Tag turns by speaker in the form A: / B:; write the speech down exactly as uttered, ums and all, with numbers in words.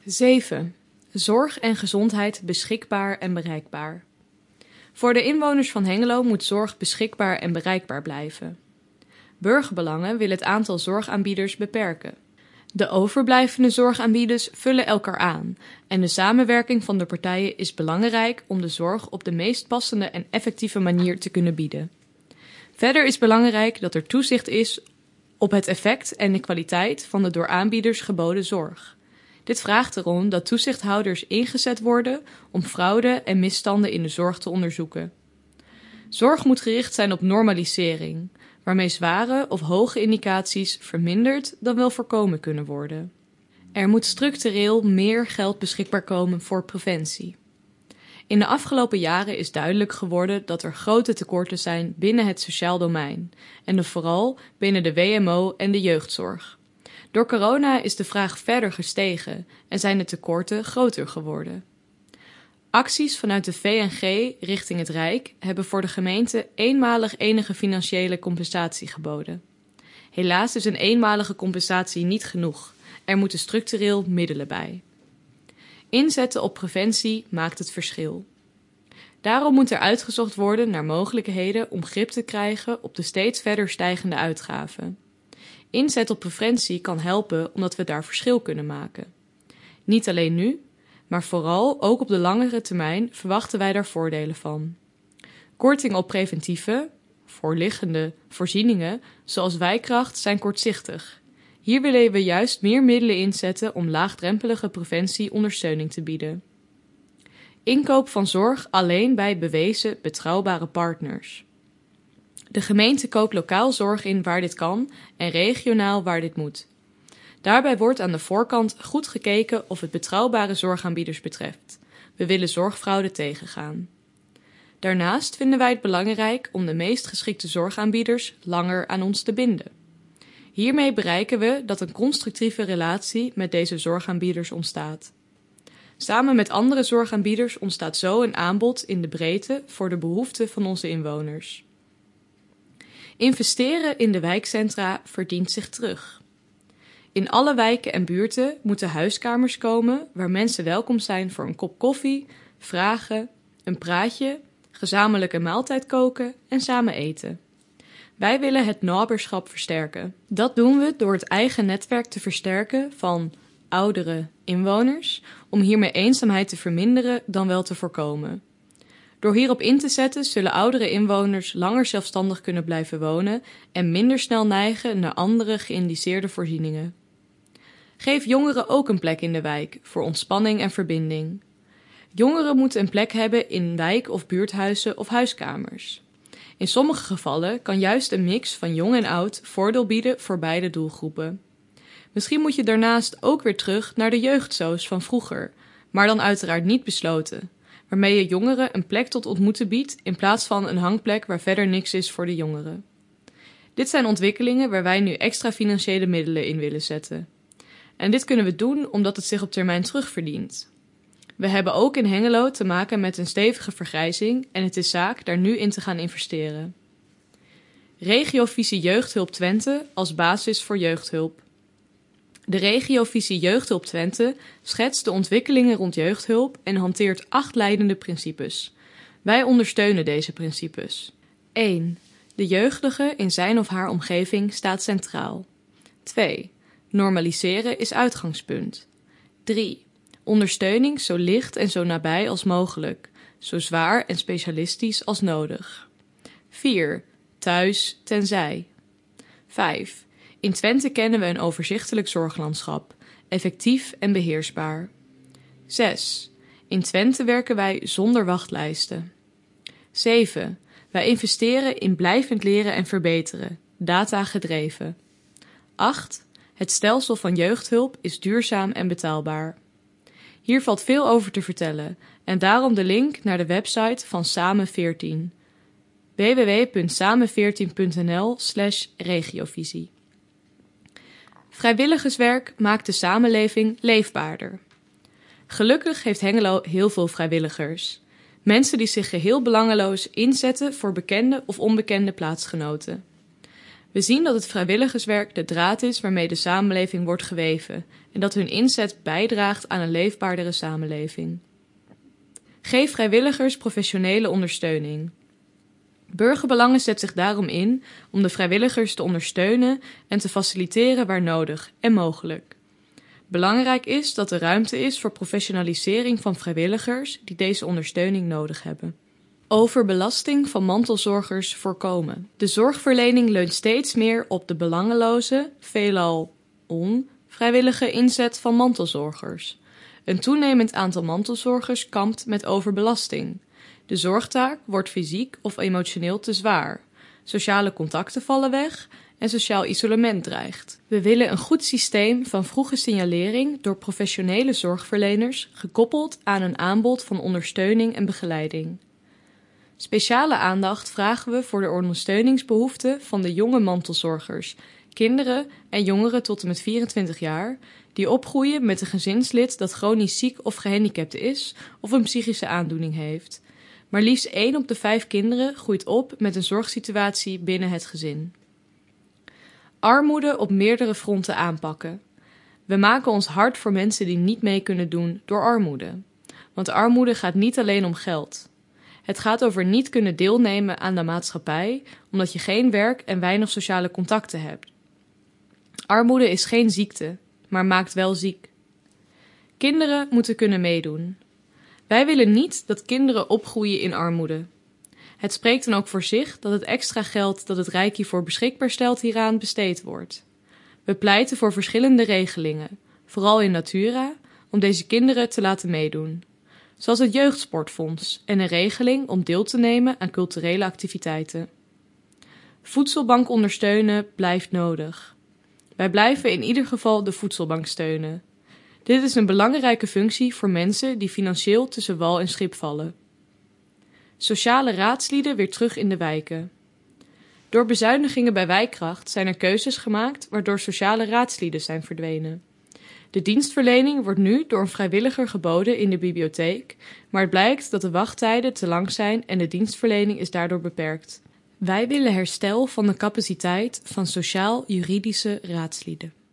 A: zeven. Zorg en gezondheid beschikbaar en bereikbaar. Voor de inwoners van Hengelo moet zorg beschikbaar en bereikbaar blijven. Burgerbelangen willen het aantal zorgaanbieders beperken. De overblijvende zorgaanbieders vullen elkaar aan en de samenwerking van de partijen is belangrijk om de zorg op de meest passende en effectieve manier te kunnen bieden. Verder is belangrijk dat er toezicht is op het effect en de kwaliteit van de door aanbieders geboden zorg. Dit vraagt erom dat toezichthouders ingezet worden om fraude en misstanden in de zorg te onderzoeken. Zorg moet gericht zijn op normalisering, waarmee zware of hoge indicaties verminderd dan wel voorkomen kunnen worden. Er moet structureel meer geld beschikbaar komen voor preventie. In de afgelopen jaren is duidelijk geworden dat er grote tekorten zijn binnen het sociaal domein en vooral binnen de W M O en de jeugdzorg. Door corona is de vraag verder gestegen en zijn de tekorten groter geworden. Acties vanuit de V N G richting het Rijk hebben voor de gemeente eenmalig enige financiële compensatie geboden. Helaas is een eenmalige compensatie niet genoeg. Er moeten structureel middelen bij. Inzetten op preventie maakt het verschil. Daarom moet er uitgezocht worden naar mogelijkheden om grip te krijgen op de steeds verder stijgende uitgaven. Inzet op preventie kan helpen omdat we daar verschil kunnen maken. Niet alleen nu, maar vooral ook op de langere termijn verwachten wij daar voordelen van. Korting op preventieve, voorliggende voorzieningen zoals wijkkracht zijn kortzichtig. Hier willen we juist meer middelen inzetten om laagdrempelige preventie ondersteuning te bieden. Inkoop van zorg alleen bij bewezen, betrouwbare partners. De gemeente koopt lokaal zorg in waar dit kan en regionaal waar dit moet. Daarbij wordt aan de voorkant goed gekeken of het betrouwbare zorgaanbieders betreft. We willen zorgfraude tegengaan. Daarnaast vinden wij het belangrijk om de meest geschikte zorgaanbieders langer aan ons te binden. Hiermee bereiken we dat een constructieve relatie met deze zorgaanbieders ontstaat. Samen met andere zorgaanbieders ontstaat zo een aanbod in de breedte voor de behoeften van onze inwoners. Investeren in de wijkcentra verdient zich terug. In alle wijken en buurten moeten huiskamers komen waar mensen welkom zijn voor een kop koffie, vragen, een praatje, gezamenlijk een maaltijd koken en samen eten. Wij willen het naberschap versterken. Dat doen we door het eigen netwerk te versterken van oudere inwoners, om hiermee eenzaamheid te verminderen dan wel te voorkomen. Door hierop in te zetten zullen oudere inwoners langer zelfstandig kunnen blijven wonen en minder snel neigen naar andere geïndiceerde voorzieningen. Geef jongeren ook een plek in de wijk voor ontspanning en verbinding. Jongeren moeten een plek hebben in wijk- of buurthuizen of huiskamers. In sommige gevallen kan juist een mix van jong en oud voordeel bieden voor beide doelgroepen. Misschien moet je daarnaast ook weer terug naar de jeugdsoos van vroeger, maar dan uiteraard niet besloten, waarmee je jongeren een plek tot ontmoeten biedt in plaats van een hangplek waar verder niks is voor de jongeren. Dit zijn ontwikkelingen waar wij nu extra financiële middelen in willen zetten. En dit kunnen we doen omdat het zich op termijn terugverdient. We hebben ook in Hengelo te maken met een stevige vergrijzing en het is zaak daar nu in te gaan investeren. Regiovisie Jeugdhulp Twente als basis voor jeugdhulp. De Regiovisie Jeugdhulp Twente schetst de ontwikkelingen rond jeugdhulp en hanteert acht leidende principes. Wij ondersteunen deze principes. één. De jeugdige in zijn of haar omgeving staat centraal. twee. Normaliseren is uitgangspunt. drie. Ondersteuning zo licht en zo nabij als mogelijk, zo zwaar en specialistisch als nodig. vier. Thuis tenzij. vijf. In Twente kennen we een overzichtelijk zorglandschap, effectief en beheersbaar. zes. In Twente werken wij zonder wachtlijsten. zeven. Wij investeren in blijvend leren en verbeteren, data gedreven. acht. Het stelsel van jeugdhulp is duurzaam en betaalbaar. Hier valt veel over te vertellen en daarom de link naar de website van Samen veertien. w w w punt samen veertien punt n l slash regiovisie. Vrijwilligerswerk maakt de samenleving leefbaarder. Gelukkig heeft Hengelo heel veel vrijwilligers. Mensen die zich geheel belangeloos inzetten voor bekende of onbekende plaatsgenoten. We zien dat het vrijwilligerswerk de draad is waarmee de samenleving wordt geweven en dat hun inzet bijdraagt aan een leefbaardere samenleving. Geef vrijwilligers professionele ondersteuning. Burgerbelangen zet zich daarom in om de vrijwilligers te ondersteunen en te faciliteren waar nodig en mogelijk. Belangrijk is dat er ruimte is voor professionalisering van vrijwilligers die deze ondersteuning nodig hebben. Overbelasting van mantelzorgers voorkomen. De zorgverlening leunt steeds meer op de belangeloze, veelal onvrijwillige inzet van mantelzorgers. Een toenemend aantal mantelzorgers kampt met overbelasting. De zorgtaak wordt fysiek of emotioneel te zwaar. Sociale contacten vallen weg en sociaal isolement dreigt. We willen een goed systeem van vroege signalering door professionele zorgverleners, gekoppeld aan een aanbod van ondersteuning en begeleiding. Speciale aandacht vragen we voor de ondersteuningsbehoeften van de jonge mantelzorgers, kinderen en jongeren tot en met vierentwintig jaar, die opgroeien met een gezinslid dat chronisch ziek of gehandicapt is of een psychische aandoening heeft. Maar liefst één op de vijf kinderen groeit op met een zorgsituatie binnen het gezin. Armoede op meerdere fronten aanpakken. We maken ons hard voor mensen die niet mee kunnen doen door armoede. Want armoede gaat niet alleen om geld. Het gaat over niet kunnen deelnemen aan de maatschappij, omdat je geen werk en weinig sociale contacten hebt. Armoede is geen ziekte, maar maakt wel ziek. Kinderen moeten kunnen meedoen. Wij willen niet dat kinderen opgroeien in armoede. Het spreekt dan ook voor zich dat het extra geld dat het Rijk hiervoor beschikbaar stelt hieraan besteed wordt. We pleiten voor verschillende regelingen, vooral in Natura, om deze kinderen te laten meedoen. Zoals het Jeugdsportfonds en een regeling om deel te nemen aan culturele activiteiten. Voedselbank ondersteunen blijft nodig. Wij blijven in ieder geval de voedselbank steunen. Dit is een belangrijke functie voor mensen die financieel tussen wal en schip vallen. Sociale raadslieden weer terug in de wijken. Door bezuinigingen bij wijkkracht zijn er keuzes gemaakt waardoor sociale raadslieden zijn verdwenen. De dienstverlening wordt nu door een vrijwilliger geboden in de bibliotheek, maar het blijkt dat de wachttijden te lang zijn en de dienstverlening is daardoor beperkt. Wij willen herstel van de capaciteit van sociaal-juridische raadslieden.